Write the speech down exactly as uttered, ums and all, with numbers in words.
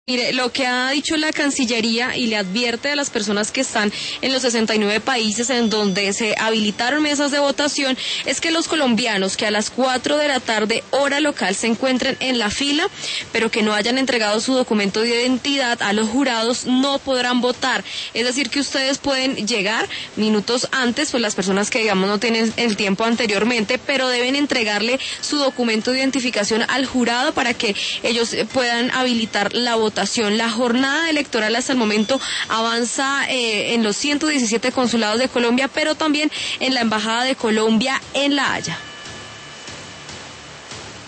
Mire, lo que ha dicho la Cancillería y le advierte a las personas que están en los sesenta y nueve países en donde se habilitaron mesas de votación es que los colombianos que a las cuatro de la tarde hora local se encuentren en la fila, pero que no hayan entregado su documento de identidad a los jurados, no podrán votar. Es decir, que ustedes pueden llegar minutos antes, pues las personas que digamos no tienen el tiempo anteriormente, pero deben entregarle su documento de identificación al jurado para que ellos puedan habilitar la votación. La jornada electoral hasta el momento avanza eh, en los ciento diecisiete consulados de Colombia, pero también en la Embajada de Colombia en La Haya.